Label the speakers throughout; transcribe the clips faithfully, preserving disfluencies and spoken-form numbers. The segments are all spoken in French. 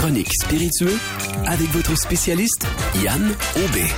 Speaker 1: chronique spiritueux avec votre spécialiste Yann Aubé.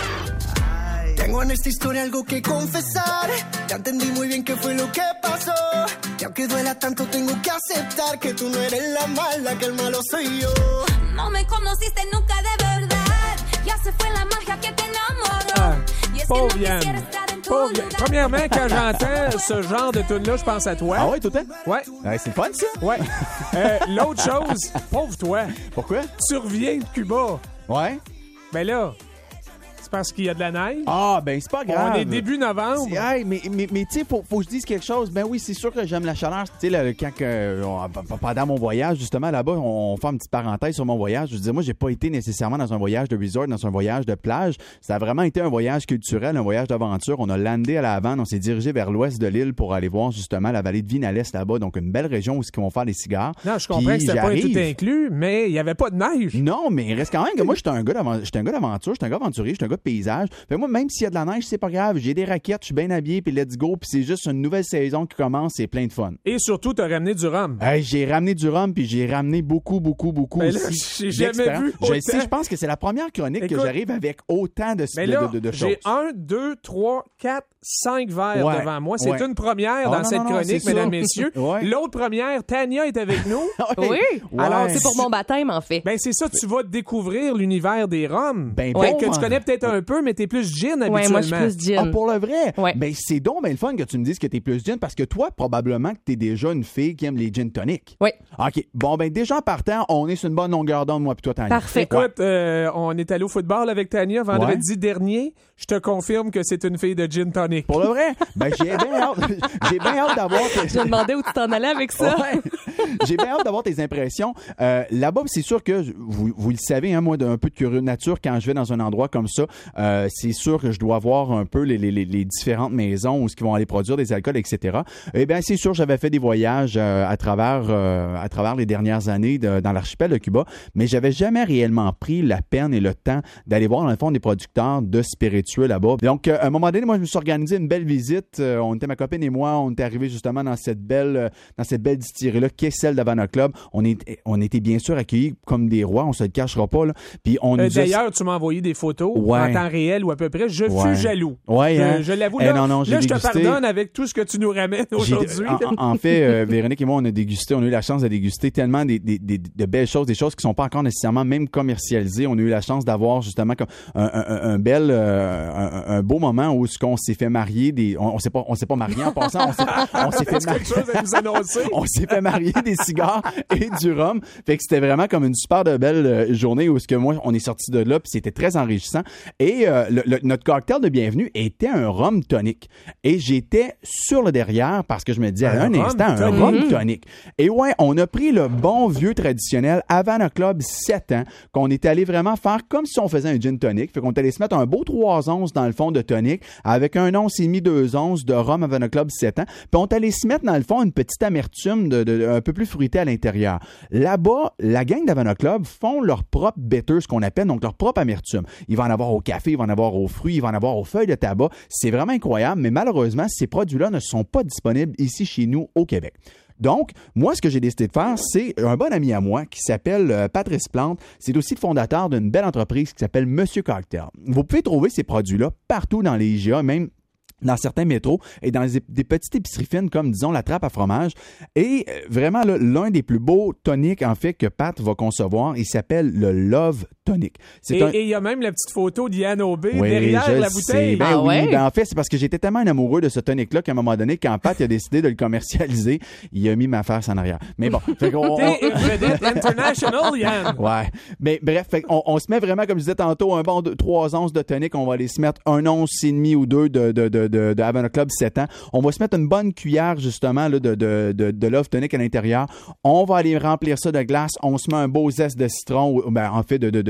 Speaker 2: Tengo en esta historia algo que confesar. Ya entendí muy bien qué fue lo que pasó. Y aunque duela tanto, tengo que aceptar que tú no eres la mala, que el malo soy yo.
Speaker 3: No me conociste nunca de verdad. Ya se fue la magia que te enamoró.
Speaker 4: Ah,
Speaker 3: y es
Speaker 4: pauvre
Speaker 3: que no
Speaker 4: Yann.
Speaker 3: quisiera estar en tu
Speaker 4: Pauvre
Speaker 3: lugar.
Speaker 4: Yann. Premièrement, quand j'entends ce genre de tune-là, je pense à toi.
Speaker 5: Ah ouais, tout le temps?
Speaker 4: Ouais.
Speaker 5: Ouais, c'est le fun, ça?
Speaker 4: Ouais. Euh, l'autre chose, pauvre toi,
Speaker 5: Pourquoi?
Speaker 4: tu reviens de Cuba.
Speaker 5: Ouais.
Speaker 4: Ben là, c'est parce qu'il y a de la neige.
Speaker 5: Ah, ben, c'est pas grave.
Speaker 4: On est début novembre.
Speaker 5: C'est- hey, mais mais, mais tu sais, faut, faut que je dise quelque chose. Ben oui, c'est sûr que j'aime la chaleur. Tu sais, là, quand que, on- pendant mon voyage, justement, là-bas, on, on fait une petite parenthèse sur mon voyage. Je veux dire, moi, j'ai pas été nécessairement dans un voyage de resort, dans un voyage de plage. Ça a vraiment été un voyage culturel, un voyage d'aventure. On a landé à la Havane, on s'est dirigé vers l'ouest de l'île pour aller voir, justement, la vallée de Vinales, là-bas. Donc, une belle région où ils vont faire des cigares.
Speaker 4: Non, je comprends
Speaker 5: Puis
Speaker 4: que c'était pas
Speaker 5: j'arrive-
Speaker 4: tout inclus, mais il n'y avait pas de neige.
Speaker 5: Non, mais il reste quand même que moi, j'étais un gars d'aventure, j'étais un gars d'aventure, j'étais un gars aventurier, j'étais un gars de paysage. Fait moi, même s'il y a de la neige, c'est pas grave. J'ai des raquettes, je suis bien habillé, puis let's go. Puis c'est juste une nouvelle saison qui commence, c'est plein de fun.
Speaker 4: Et surtout, t'as ramené du rhum.
Speaker 5: Hey, j'ai ramené du rhum, puis j'ai ramené beaucoup, beaucoup, beaucoup
Speaker 4: Ben là,
Speaker 5: aussi.
Speaker 4: j'ai jamais
Speaker 5: d'expérience.
Speaker 4: vu
Speaker 5: Je
Speaker 4: autant.
Speaker 5: sais, je pense que c'est la première chronique
Speaker 4: Écoute,
Speaker 5: que j'arrive avec autant de,
Speaker 4: Mais
Speaker 5: de,
Speaker 4: là,
Speaker 5: de, de choses.
Speaker 4: j'ai un, deux, trois, quatre, cinq verres
Speaker 5: Ouais,
Speaker 4: devant moi. C'est
Speaker 5: ouais.
Speaker 4: une première
Speaker 5: Ah,
Speaker 4: dans
Speaker 5: non,
Speaker 4: cette
Speaker 5: non, non,
Speaker 4: chronique,
Speaker 5: c'est ça.
Speaker 4: mesdames, messieurs.
Speaker 5: Ouais.
Speaker 4: L'autre première, Tania est avec nous.
Speaker 5: Oui.
Speaker 6: Oui. Alors, c'est pour mon baptême, en fait.
Speaker 4: Ben, c'est ça, tu vas découvrir l'univers des rhums.
Speaker 5: Ben,
Speaker 4: Ouais,
Speaker 5: bon,
Speaker 4: que tu
Speaker 5: hein.
Speaker 4: connais peut-être un peu, mais t'es plus gin habituellement.
Speaker 6: Ouais, moi, je suis plus gin.
Speaker 5: Ah, pour le vrai?
Speaker 6: Ouais.
Speaker 5: Ben, c'est donc ben le fun que tu me dises que t'es plus gin parce que toi, probablement que t'es déjà une fille qui aime les gin tonic.
Speaker 6: Oui.
Speaker 5: OK. Bon, ben, déjà en partant, on est sur une bonne longueur d'onde, moi, puis toi, Tania.
Speaker 6: Parfait.
Speaker 4: Écoute, euh, on est allé au football avec Tania vendredi dernier. Je te confirme que c'est une fille de gin tonic.
Speaker 5: Pour le vrai? Ben, j'ai bien hâte, j'ai bien hâte d'avoir tes...
Speaker 6: Je me demandais où tu t'en allais avec ça.
Speaker 5: Ouais. J'ai bien hâte d'avoir tes impressions. Euh, là-bas, c'est sûr que, vous, vous le savez, hein, moi, d'un peu de curieux de nature, quand je vais dans un endroit comme ça, euh, c'est sûr que je dois voir un peu les, les, les, les différentes maisons où ils vont aller produire des alcools, et cetera. Eh bien, c'est sûr, j'avais fait des voyages euh, à travers euh, à travers les dernières années de, dans l'archipel de Cuba, mais j'avais jamais réellement pris la peine et le temps d'aller voir, dans le fond, des producteurs de spiritueux là-bas. Donc, euh, à un moment donné, moi, je me suis organisé une belle visite. Euh, on était, ma copine et moi, on était arrivés justement dans cette belle, euh, dans cette belle distillerie-là, qui est celle d'Havana Club. On, est, on était bien sûr accueillis comme des rois, on se le cachera pas, là. Puis on
Speaker 4: Euh,
Speaker 5: nous a...
Speaker 4: D'ailleurs, tu m'as envoyé des photos
Speaker 5: Ouais.
Speaker 4: en temps réel ou à peu près. Je
Speaker 5: Ouais.
Speaker 4: fus jaloux.
Speaker 5: Ouais,
Speaker 4: je,
Speaker 5: hein?
Speaker 4: je l'avoue.
Speaker 5: Eh
Speaker 4: Là,
Speaker 5: non, non, j'ai
Speaker 4: là je te
Speaker 5: dégusté.
Speaker 4: pardonne avec tout ce que tu nous ramènes
Speaker 5: J'ai-
Speaker 4: aujourd'hui.
Speaker 5: En, en- en fait, euh, Véronique et moi, on a dégusté, on a eu la chance de déguster tellement des, des, des, de belles choses, des choses qui sont pas encore nécessairement même commercialisées. On a eu la chance d'avoir justement comme un, un, un bel, euh, un, un beau moment où ce qu'on s'est fait marier des, on, on s'est pas, on s'est pas marié en passant, on s'est, on s'est fait
Speaker 4: Est-ce quelque chose à nous annoncer?
Speaker 5: on s'est fait marier des cigares et du rhum. Fait que c'était vraiment comme une super de belle euh, journée où ce que moi, on est sorti de là puis c'était très enrichissant. Et euh, le, le- notre cocktail de bienvenue était un rhum tonic. Et j'étais sur le derrière parce que je me disais à
Speaker 4: Un
Speaker 5: un
Speaker 4: rhum
Speaker 5: instant, un
Speaker 4: tonic.
Speaker 5: rhum tonic. Et ouais, on a pris le bon vieux traditionnel Havana Club sept ans qu'on est allé vraiment faire comme si on faisait un gin tonic. Fait qu'on est allé se mettre un beau trois onces dans le fond de tonic avec un once et demi, deux onces de rhum Havana Club sept ans. Puis on est allé se mettre dans le fond une petite amertume de, de- un peu plus fruitée à l'intérieur. Là-bas, la gang d'Havana Club font leur propre bitter, ce qu'on appelle, donc leur propre amertume. Il va en avoir au café, il va en avoir aux fruits, il va en avoir aux feuilles de tabac. C'est vraiment incroyable, mais malheureusement, ces produits-là ne sont pas disponibles ici chez nous au Québec. Donc, moi, ce que j'ai décidé de faire, c'est un bon ami à moi qui s'appelle euh, Patrice Plante. C'est aussi le fondateur d'une belle entreprise qui s'appelle Monsieur Cocktail. Vous pouvez trouver ces produits-là partout dans les I G A, même dans certains métros et dans des, des petites épiceries fines comme, disons, la Trappe à fromage. Et euh, vraiment, là, l'un des plus beaux toniques, en fait, que Pat va concevoir, il s'appelle le Love Tonic. C'est
Speaker 4: Et
Speaker 5: un...
Speaker 4: et il y a même la petite photo d'Yann Aubé
Speaker 5: Oui,
Speaker 4: derrière
Speaker 5: je
Speaker 4: la
Speaker 5: sais.
Speaker 4: bouteille.
Speaker 5: Ben
Speaker 6: Ah
Speaker 5: oui,
Speaker 6: ouais?
Speaker 5: ben en fait, c'est parce que j'étais tellement un amoureux de ce tonic-là qu'à un moment donné, quand Pat a décidé de le commercialiser, il a mis ma face en arrière. Mais bon, fait qu'on...
Speaker 4: T'es une vedette international, Yann.
Speaker 5: Ouais. Mais bref, fait on, on se met vraiment, comme je disais tantôt, un bon de trois onces de tonic. On va aller se mettre un once et demi ou deux de, de, de, de, de Havana Club sept ans. On va se mettre une bonne cuillère, justement, là, de, de, de, de Love Tonic à l'intérieur. On va aller remplir ça de glace. On se met un beau zeste de citron, ou, ben, en fait, de, de, de,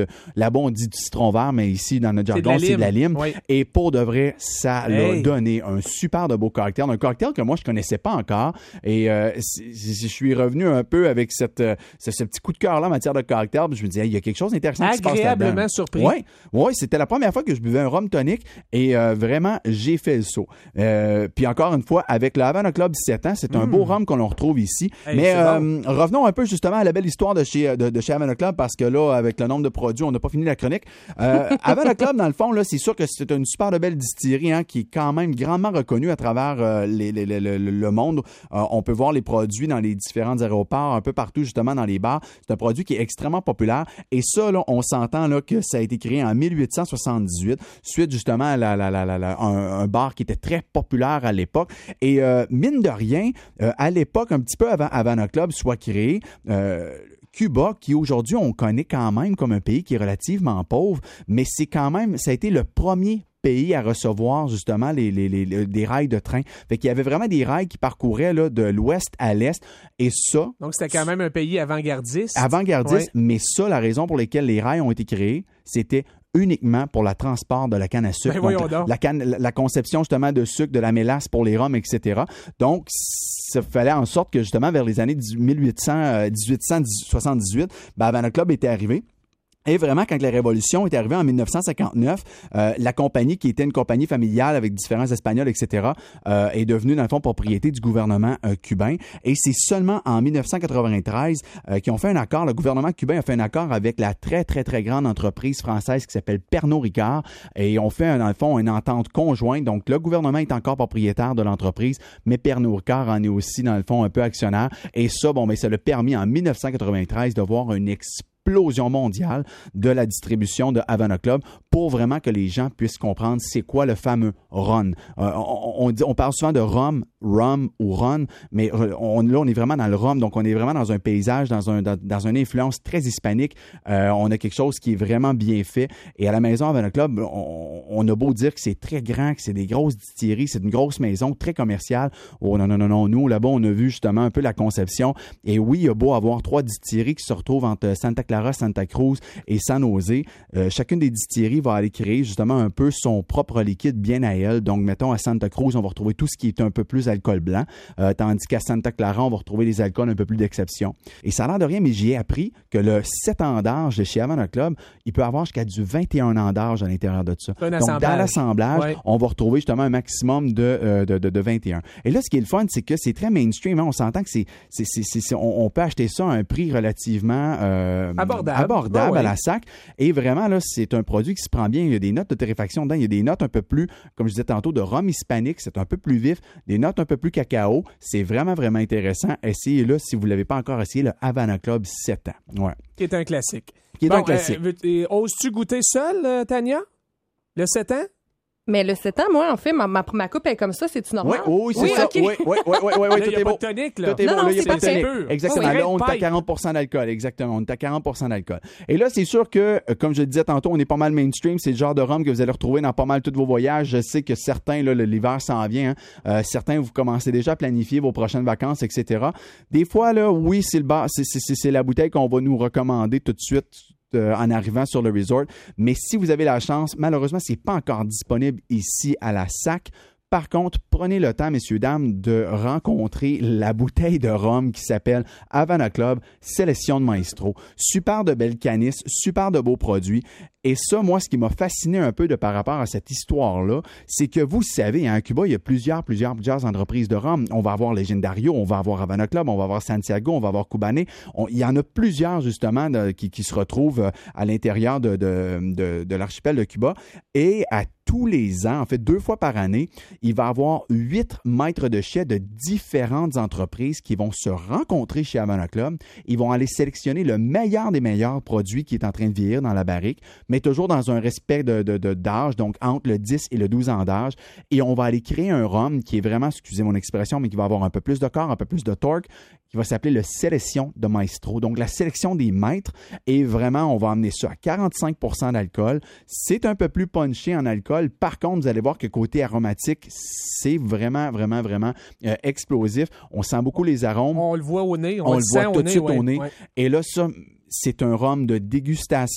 Speaker 5: de là-bas, on dit du citron vert, mais ici, dans notre jargon, c'est de la lime.
Speaker 4: Oui.
Speaker 5: Et pour de vrai, ça l'a
Speaker 4: Hey.
Speaker 5: donné un super de beau cocktail. Un cocktail que moi, je connaissais pas encore. Et euh, si, si je suis revenu un peu avec cette, euh, ce, ce petit coup de cœur-là en matière de cocktail. Puis je me disais, hey, il y a quelque chose d'intéressant qui se passe là-dedans.
Speaker 4: Agréablement surpris.
Speaker 5: Oui, ouais, c'était la première fois que je buvais un rhum tonic et euh, vraiment, j'ai fait le saut. Euh, puis encore une fois, avec le Havana Club sept ans, c'est un beau rhum qu'on retrouve ici.
Speaker 4: Hey,
Speaker 5: Mais
Speaker 4: c'est
Speaker 5: euh,
Speaker 4: bon.
Speaker 5: revenons un peu justement à la belle histoire de chez, de, de chez Havana Club parce que là, avec le nombre de produits, on n'a pas fini la chronique. Euh, Havana Club, dans le fond, là, c'est sûr que c'est une super belle distillerie hein, qui est quand même grandement reconnue à travers euh, les, les, les, le, le monde. Euh, on peut voir les produits dans les différents aéroports, un peu partout justement dans les bars. C'est un produit qui est extrêmement populaire. Et ça, là, on s'entend là, que ça a été créé en mille huit cent soixante-dix-huit, suite justement à la, la, la, la, la, un, un bar qui était très populaire à l'époque. Et euh, mine de rien, euh, à l'époque, un petit peu avant Havana Club soit créé, euh, Cuba, qui aujourd'hui on connaît quand même comme un pays qui est relativement pauvre, mais c'est quand même, ça a été le premier pays à recevoir justement les, les, les, les, des rails de train. Fait qu'il y avait vraiment des rails qui parcouraient là, de l'ouest à l'est. Et ça...
Speaker 4: Donc, c'était quand même un pays avant-gardiste.
Speaker 5: Avant-gardiste,
Speaker 4: Ouais.
Speaker 5: mais ça, la raison pour laquelle les rails ont été créés, c'était uniquement pour le transport de la canne à sucre.
Speaker 4: Ben voyons
Speaker 5: Donc,
Speaker 4: donc.
Speaker 5: la, canne, la, la conception justement de sucre, de la mélasse pour les rhums, et cetera. Donc, ça fallait en sorte que justement vers les années mille huit cents, dix-huit cent soixante-dix-huit, ben, Havana Club était arrivé. Et vraiment, quand la Révolution est arrivée en mille neuf cent cinquante-neuf, euh, la compagnie, qui était une compagnie familiale avec différents Espagnols, et cetera, euh, est devenue, dans le fond, propriété du gouvernement euh, cubain. Et c'est seulement en mille neuf cent quatre-vingt-treize euh, qu'ils ont fait un accord. Le gouvernement cubain a fait un accord avec la très, très, très grande entreprise française qui s'appelle Pernod Ricard. Et ils ont fait, dans le fond, une entente conjointe. Donc, le gouvernement est encore propriétaire de l'entreprise, mais Pernod Ricard en est aussi, dans le fond, un peu actionnaire. Et ça, bon, mais ça l'a permis en mille neuf cent quatre-vingt-treize de voir une explosion explosion mondiale de la distribution de Havana Club pour vraiment que les gens puissent comprendre c'est quoi le fameux run. Euh, on, on, dit, on parle souvent de rhum, rum ou run, mais on, là, on est vraiment dans le rhum, donc on est vraiment dans un paysage, dans, un, dans, dans une influence très hispanique. Euh, on a quelque chose qui est vraiment bien fait. Et à la maison Havana Club, on, on a beau dire que c'est très grand, que c'est des grosses distilleries, c'est une grosse maison, très commerciale. Oh non, non, non, non. Nous, là-bas, on a vu justement un peu la conception. Et oui, il y a beau avoir trois distilleries qui se retrouvent entre Santa Clara, Santa Cruz et San Jose. Euh, chacune des distilleries va aller créer justement un peu son propre liquide bien à elle. Donc, mettons, à Santa Cruz, on va retrouver tout ce qui est un peu plus alcool blanc, euh, tandis qu'à Santa Clara, on va retrouver des alcools un peu plus d'exception. Et ça a l'air de rien, mais j'y ai appris que le sept ans d'âge de chez Havana Club, il peut avoir jusqu'à du vingt et un ans d'âge à l'intérieur de ça.
Speaker 4: Un
Speaker 5: Donc,
Speaker 4: assemblage.
Speaker 5: dans l'assemblage,
Speaker 4: Ouais.
Speaker 5: on va retrouver justement un maximum de, euh, de, de, de vingt et un. Et là, ce qui est le fun, c'est que c'est très mainstream. Hein? On s'entend que c'est, c'est, c'est, c'est, c'est on, on peut acheter ça à un prix relativement euh,
Speaker 4: Abordable.
Speaker 5: abordable
Speaker 4: Ah ouais.
Speaker 5: à la sac. Et vraiment, là, c'est un produit qui se prend bien. Il y a des notes de torréfaction dedans. Il y a des notes un peu plus, comme je disais tantôt, de rhum hispanique. C'est un peu plus vif. Des notes un peu plus cacao. C'est vraiment, vraiment intéressant. Essayez-le si vous ne l'avez pas encore essayé, le Havana Club sept ans. Ouais.
Speaker 4: Qui est un classique.
Speaker 5: Qui est
Speaker 4: Bon,
Speaker 5: un classique.
Speaker 4: euh, veux- euh, oses-tu goûter seul, euh, Tania? Le sept ans?
Speaker 6: Mais le sept ans, moi, en fait, ma, ma, ma coupe est comme ça, c'est-tu
Speaker 5: Oui,
Speaker 6: normal?
Speaker 5: oui, c'est ça.
Speaker 6: ok.
Speaker 5: Oui, oui, oui, oui, oui,
Speaker 4: Là,
Speaker 5: tout
Speaker 4: il y a
Speaker 5: est
Speaker 4: pas
Speaker 5: beau.
Speaker 4: de tonique, là.
Speaker 5: Tout est
Speaker 6: Non,
Speaker 5: bon,
Speaker 6: non,
Speaker 5: là, il y a
Speaker 6: c'est
Speaker 5: pas de
Speaker 6: parfait.
Speaker 5: tonique. Exactement.
Speaker 4: Oui,
Speaker 5: Là, on est à
Speaker 4: pipe.
Speaker 5: quarante pour cent d'alcool. Exactement. On est à quarante pour cent d'alcool. Et là, c'est sûr que, euh, comme je le disais tantôt, on est pas mal mainstream. C'est le genre de rhum que vous allez retrouver dans pas mal tous vos voyages. Je sais que certains, là, l'hiver s'en vient. Hein. Euh, certains, vous commencez déjà à planifier vos prochaines vacances, et cetera. Des fois, là, oui, c'est le bar, c'est, c'est, c'est, c'est la bouteille qu'on va nous recommander tout de suite. Euh, en arrivant sur le resort. Mais si vous avez la chance, malheureusement, c'est pas encore disponible ici à la SAC. Par contre, prenez le temps, messieurs, dames, de rencontrer la bouteille de rhum qui s'appelle Havana Club Sélection de Maestro. Super de belles canisses, super de beaux produits. Et ça, moi, ce qui m'a fasciné un peu de par rapport à cette histoire-là, c'est que vous savez, hein, à Cuba, il y a plusieurs, plusieurs, plusieurs entreprises de rhum. On va avoir Legendario, on va avoir Havana Club, on va avoir Santiago, on va avoir Cubané. On, il y en a plusieurs, justement, de, qui, qui se retrouvent à l'intérieur de, de, de, de l'archipel de Cuba. Et à tous les ans, en fait, deux fois par année, il va y avoir huit maîtres de chais de différentes entreprises qui vont se rencontrer chez Havana Club. Ils vont aller sélectionner le meilleur des meilleurs produits qui est en train de vieillir dans la barrique, mais toujours dans un respect de, de, de, d'âge, donc entre le dix et le douze ans d'âge. Et on va aller créer un rhum qui est vraiment, excusez mon expression, mais qui va avoir un peu plus de corps, un peu plus de torque, qui va s'appeler le Sélection de Maestro. Donc, la sélection des maîtres. Et vraiment, on va amener ça à quarante-cinq pour cent d'alcool. C'est un peu plus punché en alcool. Par contre, vous allez voir que côté aromatique, c'est vraiment, vraiment, vraiment euh, explosif. On sent beaucoup les arômes.
Speaker 4: On le voit au nez. On,
Speaker 5: On
Speaker 4: le
Speaker 5: le
Speaker 4: sent
Speaker 5: voit
Speaker 4: au
Speaker 5: tout de
Speaker 4: nez,
Speaker 5: suite
Speaker 4: ouais,
Speaker 5: au nez.
Speaker 4: ouais.
Speaker 5: Et là, ça, c'est un rhum de dégustation.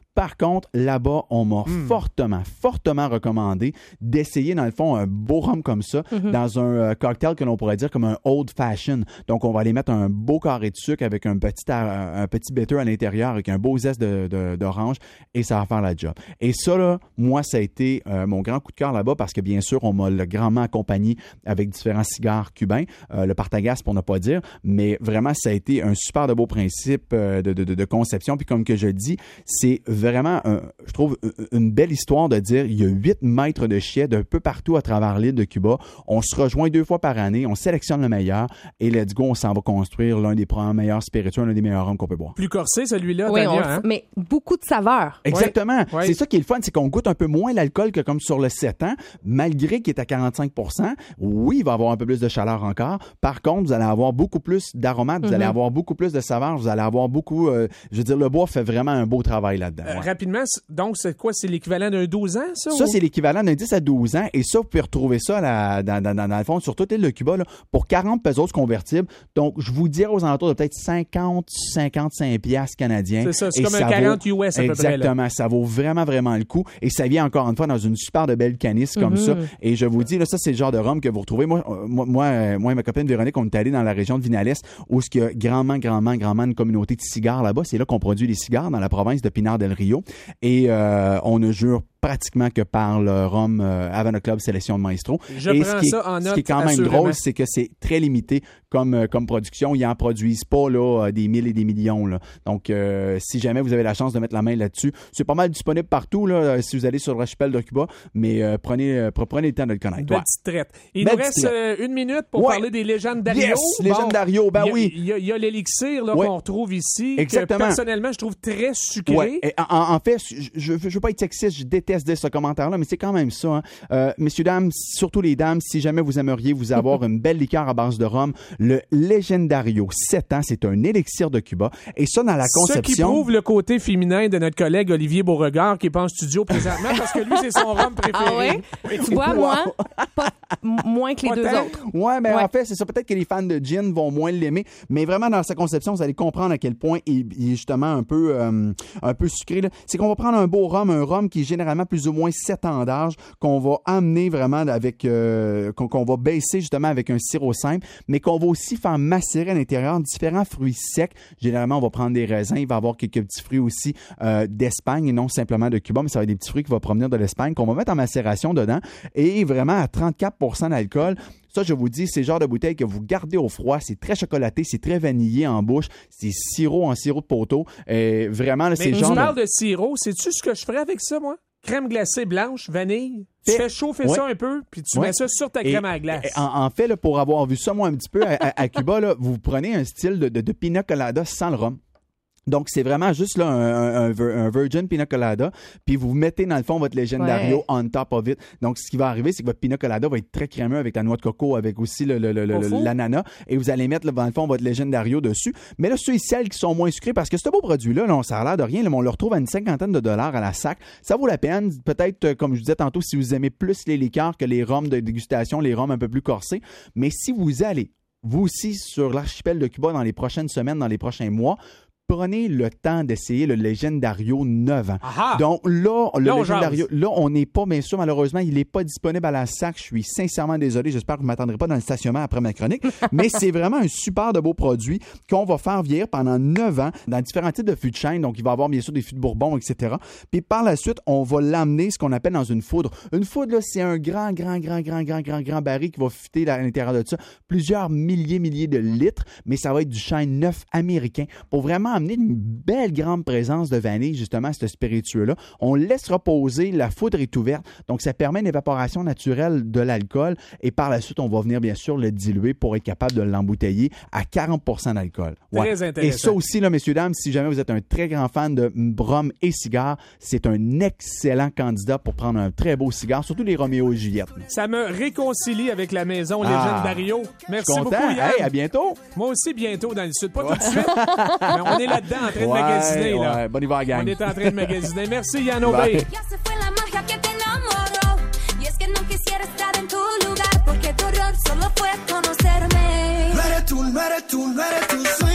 Speaker 5: Par contre, là-bas, on m'a
Speaker 4: Mm.
Speaker 5: fortement, fortement recommandé d'essayer, dans le fond, un beau rhum comme ça
Speaker 6: Mm-hmm.
Speaker 5: dans un euh, cocktail que l'on pourrait dire comme un old fashion. Donc, on va aller mettre un beau carré de sucre avec un petit, euh, un petit bitter à l'intérieur, avec un beau zeste de, de, d'orange, et ça va faire la job. Et ça, là, moi, ça a été euh, mon grand coup de cœur là-bas parce que, bien sûr, on m'a le grandement accompagné avec différents cigares cubains, euh, le Partagas pour ne pas dire, mais vraiment, ça a été un super de beau principe euh, de, de, de, de conception. Puis comme que je dis, c'est vraiment, un, je trouve, une belle histoire de dire il y a huit maîtres de chiais d'un peu partout à travers l'île de Cuba. On se rejoint deux fois par année, on sélectionne le meilleur et let's go, on s'en va construire l'un des meilleurs spiritueux, l'un des meilleurs rhums qu'on peut boire.
Speaker 4: Plus corsé, celui-là,
Speaker 6: Oui,
Speaker 4: Tania,
Speaker 6: on-
Speaker 4: hein?
Speaker 6: mais beaucoup de saveurs.
Speaker 5: Exactement.
Speaker 4: Ouais.
Speaker 5: C'est ça qui est le fun, c'est qu'on goûte un peu moins l'alcool que comme sur le sept ans, malgré qu'il est à quarante-cinq pour cent. Oui, il va avoir un peu plus de chaleur encore. Par contre, vous allez avoir beaucoup plus d'aromates, vous
Speaker 6: Mm-hmm.
Speaker 5: allez avoir beaucoup plus de saveurs, vous allez avoir beaucoup... euh, je veux dire, le bois fait vraiment un beau travail là-dedans.
Speaker 4: Euh,
Speaker 5: Ouais.
Speaker 4: rapidement, c- donc, c'est quoi? C'est l'équivalent d'un douze ans, ça?
Speaker 5: Ça,
Speaker 4: ou-
Speaker 5: c'est l'équivalent d'un dix à douze ans. Et ça, vous pouvez retrouver ça là, dans, dans, dans, dans le fond sur toute l'île de Cuba là, pour quarante pesos convertibles. Donc, je vous dirais aux alentours de peut-être cinquante, cinquante-cinq piastres canadiens.
Speaker 4: C'est ça, c'est
Speaker 5: Et
Speaker 4: comme un
Speaker 5: ça
Speaker 4: quarante
Speaker 5: vaut-
Speaker 4: U S à peu près, là.
Speaker 5: Exactement. Ça vaut vraiment, vraiment le coup. Et ça vient encore une fois dans une super de belle canisse comme ça. Et je vous dis, là, ça, c'est le genre de rhum que vous retrouvez. Moi, euh, moi, moi, euh, moi et ma copine Véronique, on est allés dans la région de Vinales où il y a grandement, grandement, grandement une communauté de cigares là-bas. C'est là qu'on produit les cigares dans la province de Pinar del Rio. Et euh, on ne jure pratiquement que par le rhum euh, Havana Club Sélection de Maestro.
Speaker 4: Je
Speaker 5: Et
Speaker 4: prends
Speaker 5: ce qui est,
Speaker 4: ça en
Speaker 5: ce
Speaker 4: note,
Speaker 5: qui est quand même
Speaker 4: assurément.
Speaker 5: drôle, c'est que c'est très limité comme, euh, comme production. Ils n'en produisent pas là, euh, des mille et des millions. Là. Donc, euh, si jamais vous avez la chance de mettre la main là-dessus, c'est pas mal disponible partout là, euh, si vous allez sur le archipel de Cuba, mais euh, prenez, euh, prenez le temps de le connaître.
Speaker 4: Une belle
Speaker 5: Ouais.
Speaker 4: petite traite. Il
Speaker 5: Belle
Speaker 4: nous reste
Speaker 5: petite
Speaker 4: euh, une minute pour
Speaker 5: Ouais.
Speaker 4: parler des légendes Dario.
Speaker 5: Yes, légendes Dario, ben
Speaker 4: il y a-
Speaker 5: oui.
Speaker 4: Il y a, il y a l'élixir là,
Speaker 5: Ouais.
Speaker 4: qu'on retrouve ici,
Speaker 5: Exactement.
Speaker 4: que personnellement, je trouve très sucré.
Speaker 5: Ouais. Et en, en fait, je ne veux pas être sexiste, je déteste dire ce commentaire-là, mais c'est quand même ça. Hein. Euh, messieurs, dames, surtout les dames, si jamais vous aimeriez vous avoir une belle liqueur à base de rhum, le Legendario sept ans, c'est un élixir de Cuba. Et ça, dans la
Speaker 4: Ce qui
Speaker 5: conception...
Speaker 4: prouve le côté féminin de notre collègue Olivier Beauregard qui est pas en studio présentement parce que lui, c'est son rhum préféré.
Speaker 6: Ah ouais? Tu vois, moi, pas m- moins que les
Speaker 4: Pas
Speaker 6: deux
Speaker 4: tant.
Speaker 6: autres.
Speaker 5: Ouais, mais
Speaker 6: Ouais.
Speaker 5: en fait, c'est ça. Peut-être que les fans de gin vont moins l'aimer, mais vraiment dans sa conception, vous allez comprendre à quel point il, il est justement un peu, euh, un peu sucré. là. C'est qu'on va prendre un beau rhum, un rhum qui est généralement plus ou moins sept ans d'âge, qu'on va amener vraiment avec, euh, qu'on, qu'on va baisser justement avec un sirop simple, mais qu'on va aussi faire macérer à l'intérieur différents fruits secs. Généralement, on va prendre des raisins, il va y avoir quelques petits fruits aussi euh, d'Espagne et non simplement de Cuba, mais ça va être des petits fruits qui vont provenir de l'Espagne, qu'on va mettre en macération dedans et vraiment à trente-quatre pour cent d'alcool. Ça, je vous dis, c'est le genre de bouteille que vous gardez au froid. C'est très chocolaté, c'est très vanillé en bouche. C'est sirop en sirop de poteau. Et vraiment, là,
Speaker 4: Mais
Speaker 5: c'est le
Speaker 4: tu
Speaker 5: genre
Speaker 4: parles
Speaker 5: de...
Speaker 4: de sirop, sais-tu ce que je ferais avec ça, moi? Crème glacée blanche, vanille. Tu
Speaker 5: Fait-
Speaker 4: fais chauffer
Speaker 5: Ouais.
Speaker 4: ça un peu, puis tu
Speaker 5: Ouais.
Speaker 4: mets ça sur ta
Speaker 5: Et-
Speaker 4: crème à la glace.
Speaker 5: et en, en fait, là, pour avoir vu ça, moi, un petit peu à, à- à Cuba, là, vous prenez un style de, de, de pina colada sans le rhum. Donc, c'est vraiment juste là, un, un, un- un virgin pina colada, puis vous mettez dans le fond votre Legendario
Speaker 6: Ouais.
Speaker 5: on top of it. Donc, ce qui va arriver, c'est que votre pina colada va être très crémeux avec la noix de coco, avec aussi le, le, le, le-
Speaker 4: Au four.
Speaker 5: l'ananas, et vous allez mettre là, dans le fond votre Legendario dessus. Mais là, ceux et celles qui sont moins sucrés, parce que ce beau produit-là, là, on- ça a l'air de rien, là, mais on le retrouve à une cinquantaine de dollars à la sac. Ça vaut la peine. Peut-être, euh, comme je disais tantôt, si vous aimez plus les liqueurs que les rhums de dégustation, les rhums un peu plus corsés. Mais si vous allez, vous aussi, sur l'archipel de Cuba dans les prochaines semaines, dans les prochains mois, prenez le temps d'essayer le Legendario neuf ans.
Speaker 4: Aha!
Speaker 5: Donc là, le
Speaker 4: Là, on
Speaker 5: Legendario,
Speaker 4: jase.
Speaker 5: là, on n'est pas, bien sûr, malheureusement, il n'est pas disponible à la sac. Je suis sincèrement désolé. J'espère que vous ne m'attendrez pas dans le stationnement après ma chronique. Mais c'est vraiment un super de beau produit qu'on va faire vieillir pendant neuf ans dans différents types de fûts de chêne. Donc, il va y avoir bien sûr des fûts de Bourbon, et cetera. Puis par la suite, on va l'amener ce qu'on appelle dans une foudre. Une foudre, là, c'est un grand, grand, grand, grand, grand, grand, grand baril qui va fitter à l'intérieur de ça plusieurs milliers, milliers de litres. Mais ça va être du chêne neuf américain pour vraiment amener une belle grande présence de vanille, justement, à ce spiritueux-là. On laisse reposer, la foudre est ouverte, donc ça permet une évaporation naturelle de l'alcool et par la suite, on va venir bien sûr le diluer pour être capable de l'embouteiller à quarante pour cent d'alcool.
Speaker 4: Très intéressant.
Speaker 5: Et ça aussi, là, messieurs, dames, si jamais vous êtes un très grand fan de rhum et cigares, c'est un excellent candidat pour prendre un très beau cigare, surtout les Roméo et Juliette.
Speaker 4: Ça me réconcilie avec la maison
Speaker 5: Ah,
Speaker 4: Legendario. Merci
Speaker 5: Content?
Speaker 4: beaucoup, Yann.
Speaker 5: Hey, à bientôt!
Speaker 4: Moi aussi, bientôt dans le sud. Pas tout de suite, mais on est là-dedans en train de
Speaker 5: Ouais,
Speaker 4: magasiner. Là.
Speaker 5: ouais. Bon hiver, gang.
Speaker 4: On est en train de magasiner. Merci, Yann
Speaker 5: Bye.
Speaker 4: Aubé.
Speaker 3: Ya se fue la magia que te enamoró. Y es que no quisiera estar en tu lugar, porque tu error solo fue conocerme.
Speaker 2: No eres tú, no eres tú, no eres tú, soy